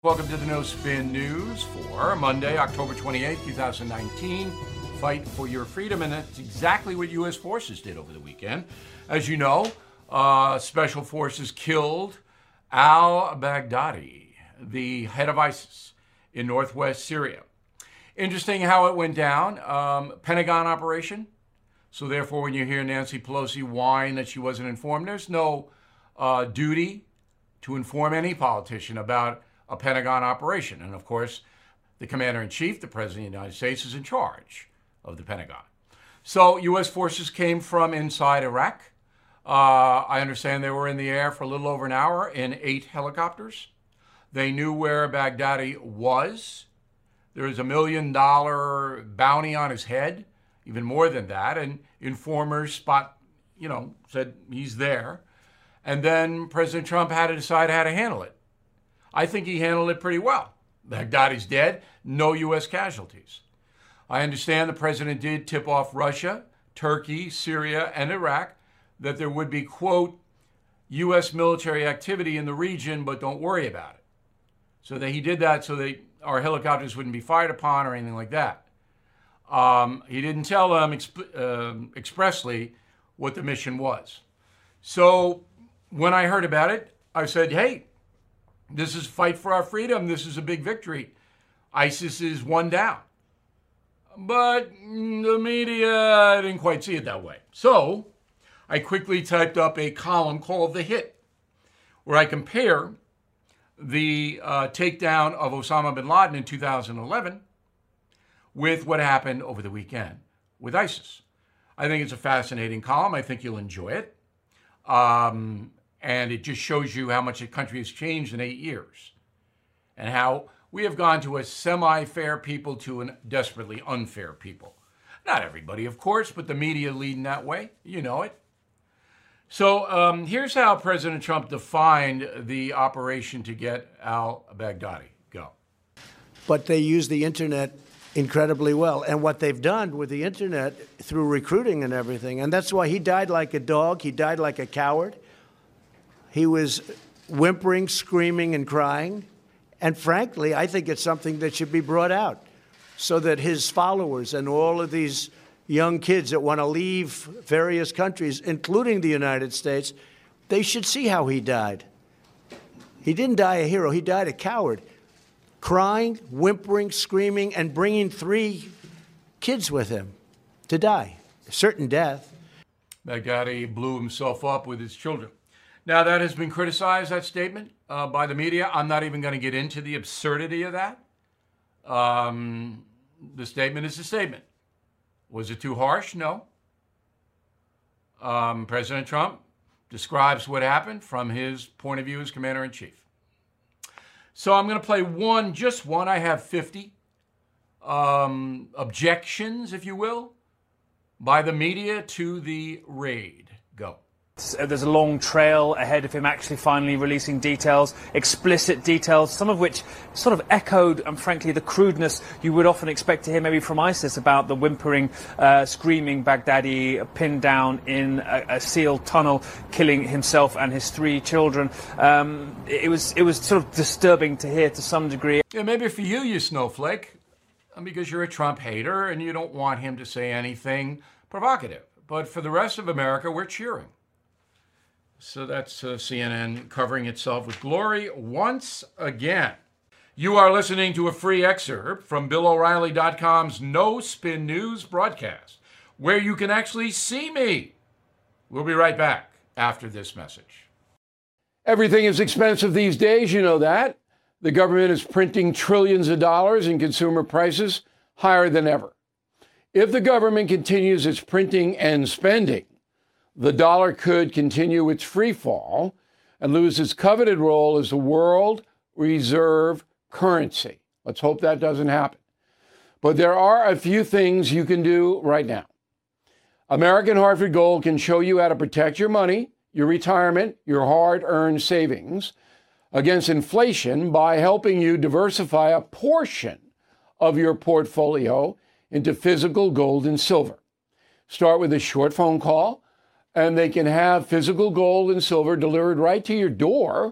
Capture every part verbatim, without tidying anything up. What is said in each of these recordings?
Welcome to the No Spin News for Monday, October twenty-eighth, twenty nineteen. Fight for your freedom, and that's exactly what U S forces did over the weekend. As you know, uh, Special Forces killed al-Baghdadi, the head of ISIS in northwest Syria. Interesting how it went down. Um, Pentagon operation. So therefore, when you hear Nancy Pelosi whine that she wasn't informed, there's no uh, duty to inform any politician about a Pentagon operation. And of course, the commander-in-chief, the president of the United States, is in charge of the Pentagon. So U S forces came from inside Iraq. Uh, I understand they were in the air for a little over an hour in eight helicopters. They knew where Baghdadi was. There was a million dollar bounty on his head, even more than that. And informers spot, you know, said he's there. And then President Trump had to decide how to handle it. I think he handled it pretty well. Baghdadi's dead, no U S casualties. I understand the president did tip off Russia, Turkey, Syria, and Iraq that there would be, quote, U S military activity in the region, but don't worry about it. So that he did that so that our helicopters wouldn't be fired upon or anything like that. Um, he didn't tell them exp- uh, expressly what the mission was. So when I heard about it, I said, hey, this is fight for our freedom. This is a big victory. ISIS is one down. But the media didn't quite see it that way. So I quickly typed up a column called The Hit, where I compare the uh, takedown of Osama bin Laden in two thousand eleven with what happened over the weekend with ISIS. I think it's a fascinating column. I think you'll enjoy it. Um, And it just shows you how much the country has changed in eight years and how we have gone to a semi-fair people to a desperately unfair people. Not everybody, of course, but the media leading that way. You know it. So um, here's how President Trump defined the operation to get al-Baghdadi. Go. But they use the internet incredibly well. And what they've done with the internet through recruiting and everything, and that's why he died like a dog. He died like a coward. He was whimpering, screaming, and crying. And frankly, I think it's something that should be brought out so that his followers and all of these young kids that want to leave various countries, including the United States, they should see how he died. He didn't die a hero. He died a coward, crying, whimpering, screaming, and bringing three kids with him to die, a certain death. Baghdadi blew himself up with his children. Now, that has been criticized, that statement, uh, by the media. I'm not even going to get into the absurdity of that. Um, the statement is a statement. Was it too harsh? No. Um, President Trump describes what happened from his point of view as commander-in-chief. So I'm going to play one, just one. I have fifty um, objections, if you will, by the media to the raid. Go. There's a long trail ahead of him actually finally releasing details, explicit details, some of which sort of echoed, and frankly, the crudeness you would often expect to hear maybe from ISIS about the whimpering, uh, screaming Baghdadi pinned down in a, a sealed tunnel, killing himself and his three children. Um, it was it was sort of disturbing to hear to some degree. Yeah, maybe for you, you snowflake, because you're a Trump hater and you don't want him to say anything provocative. But for the rest of America, we're cheering. So that's uh, C N N covering itself with glory once again. You are listening to a free excerpt from Bill O'Reilly dot com's No Spin News broadcast, where you can actually see me. We'll be right back after this message. Everything is expensive these days, you know that. The government is printing trillions of dollars and consumer prices higher than ever. If the government continues its printing and spending, the dollar could continue its free fall and lose its coveted role as the world reserve currency. Let's hope that doesn't happen. But there are a few things you can do right now. American Hartford Gold can show you how to protect your money, your retirement, your hard-earned savings against inflation by helping you diversify a portion of your portfolio into physical gold and silver. Start with a short phone call, and they can have physical gold and silver delivered right to your door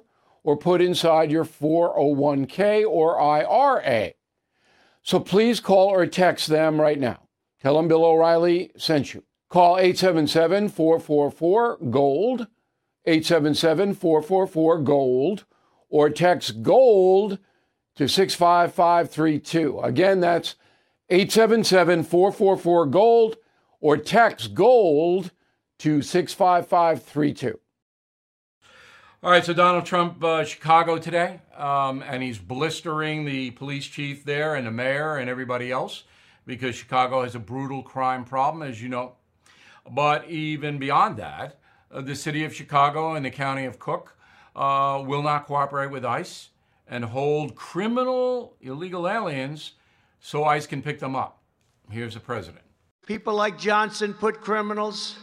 or put inside your four oh one k or I R A. So please call or text them right now. Tell them Bill O'Reilly sent you. Call eight seven seven, four four four, GOLD, eight seven seven, four four four, GOLD, or text GOLD to six five five three two. Again, that's eight seven seven, four four four, GOLD, or text GOLD to six five five three two. All right, so Donald Trump, uh, Chicago today, um, and he's blistering the police chief there and the mayor and everybody else because Chicago has a brutal crime problem, as you know. But even beyond that, uh, the city of Chicago and the county of Cook uh, will not cooperate with ICE and hold criminal illegal aliens so ICE can pick them up. Here's the president. People like Johnson put criminals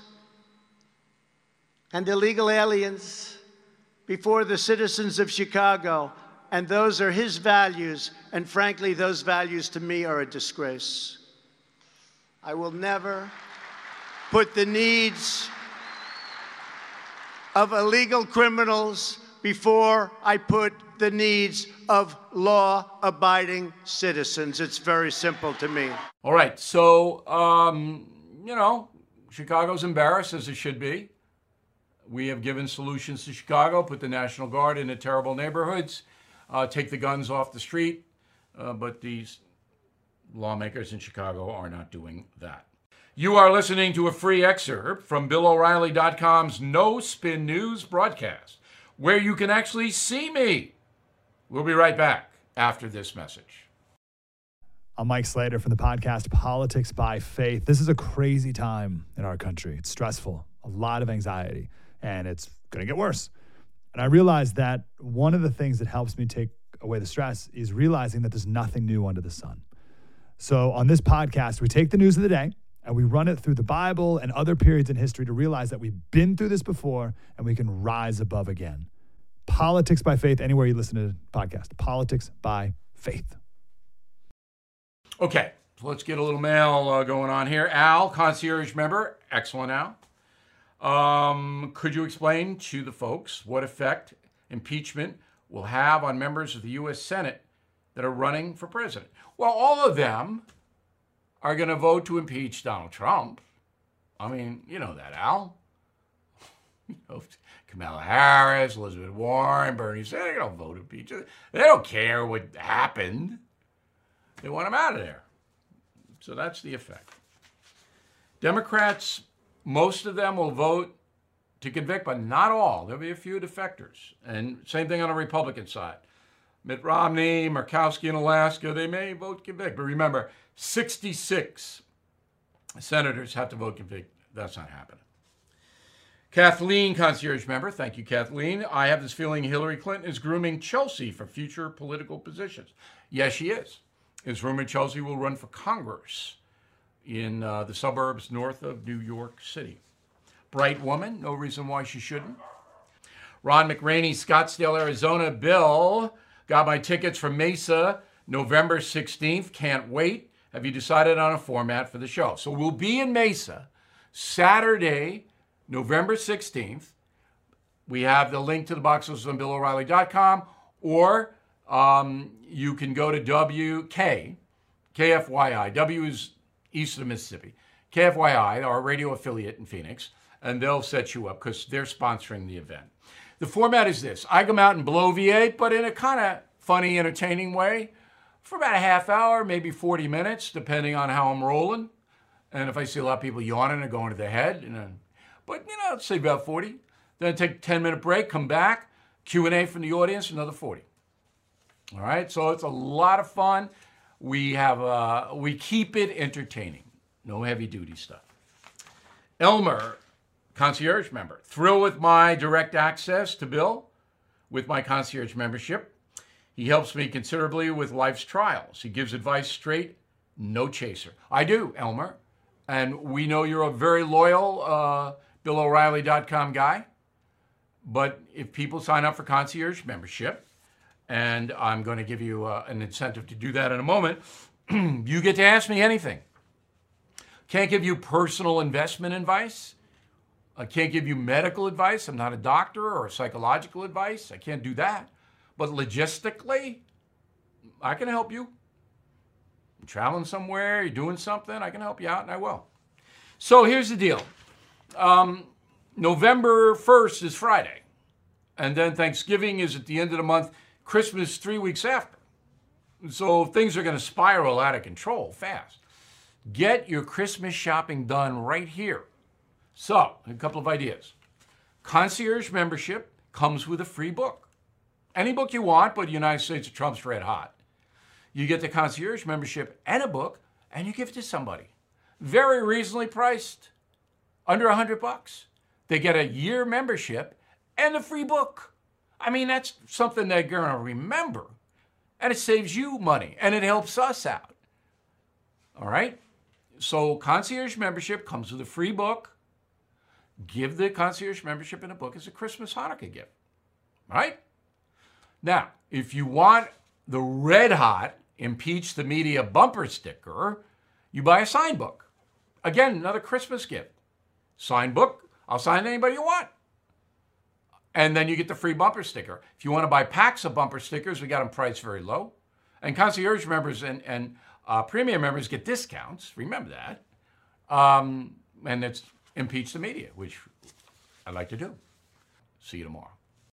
and illegal aliens before the citizens of Chicago, and those are his values, and frankly, those values to me are a disgrace. I will never put the needs of illegal criminals before I put the needs of law-abiding citizens. It's very simple to me. All right, so, um, you know, Chicago's embarrassed, as it should be. We have given solutions to Chicago, put the National Guard into terrible neighborhoods, uh, take the guns off the street, uh, but these lawmakers in Chicago are not doing that. You are listening to a free excerpt from Bill O'Reilly dot com's No Spin News broadcast, where you can actually see me. We'll be right back after this message. I'm Mike Slater from the podcast Politics by Faith. This is a crazy time in our country. It's stressful, a lot of anxiety, and it's going to get worse. And I realized that one of the things that helps me take away the stress is realizing that there's nothing new under the sun. So on this podcast, we take the news of the day and we run it through the Bible and other periods in history to realize that we've been through this before and we can rise above again. Politics by Faith, anywhere you listen to the podcast. Politics by Faith. Okay, so let's get a little mail uh, going on here. Al, concierge member. Excellent, Al. Um, could you explain to the folks what effect impeachment will have on members of the U S Senate that are running for president? Well, all of them are going to vote to impeach Donald Trump. I mean, you know that, Al. You know, Kamala Harris, Elizabeth Warren, Bernie Sanders, they don't vote to impeach. They don't care what happened. They want him out of there. So that's the effect. Democrats, most of them will vote to convict, but not all. There'll be a few defectors. And same thing on the Republican side. Mitt Romney, Murkowski in Alaska, they may vote convict. But remember, sixty-six senators have to vote convict. That's not happening. Kathleen, concierge member. Thank you, Kathleen. I have this feeling Hillary Clinton is grooming Chelsea for future political positions. Yes, she is. It's rumored Chelsea will run for Congress in uh, the suburbs north of New York City. Bright woman, no reason why she shouldn't. Ron McRaney, Scottsdale, Arizona. Bill, got my tickets for Mesa, November sixteenth. Can't wait. Have you decided on a format for the show? So we'll be in Mesa Saturday, November sixteenth. We have the link to the box office on Bill O'Reilly dot com, or um, you can go to W K, K F Y I. W is east of Mississippi. K F Y I, our radio affiliate in Phoenix, and they'll set you up because they're sponsoring the event. The format is this. I come out and bloviate, but in a kind of funny, entertaining way for about a half hour, maybe forty minutes, depending on how I'm rolling. And if I see a lot of people yawning and going to their head, you know, but, you know, let's say about forty. Then take a ten-minute break, come back, Q and A from the audience, another forty. All right, so it's a lot of fun. We have uh, we keep it entertaining. No heavy-duty stuff. Elmer, concierge member. Thrilled with my direct access to Bill with my concierge membership. He helps me considerably with life's trials. He gives advice straight, no chaser. I do, Elmer. And we know you're a very loyal uh, Bill O'Reilly dot com guy. But if people sign up for concierge membership, and I'm going to give you uh, an incentive to do that in a moment, you get to ask me anything. Can't give you personal investment advice, I can't give you medical advice. I'm not a doctor or psychological advice. I can't do that. But logistically, I can help you. You're traveling somewhere, you're doing something, I can help you out, and I will. So here's the deal. Um, November first is Friday. And then Thanksgiving is at the end of the month. Christmas three weeks after. So things are going to spiral out of control fast. Get your Christmas shopping done right here. So, a couple of ideas. Concierge membership comes with a free book. Any book you want, but United States of Trump's red hot. You get the concierge membership and a book, and you give it to somebody. Very reasonably priced. Under a hundred bucks. They get a year membership and a free book. I mean, that's something they're going to remember. And it saves you money, and it helps us out. All right? So concierge membership comes with a free book. Give the concierge membership and a book as a Christmas Hanukkah gift. All right? Now, if you want the red hot impeach the media bumper sticker, you buy a signed book. Again, another Christmas gift. Signed book, I'll sign anybody you want. And then you get the free bumper sticker. If you want to buy packs of bumper stickers, we got them priced very low. And concierge members and, and uh, premium members get discounts. Remember that. Um, and it's impeach the media, which I like to do. See you tomorrow.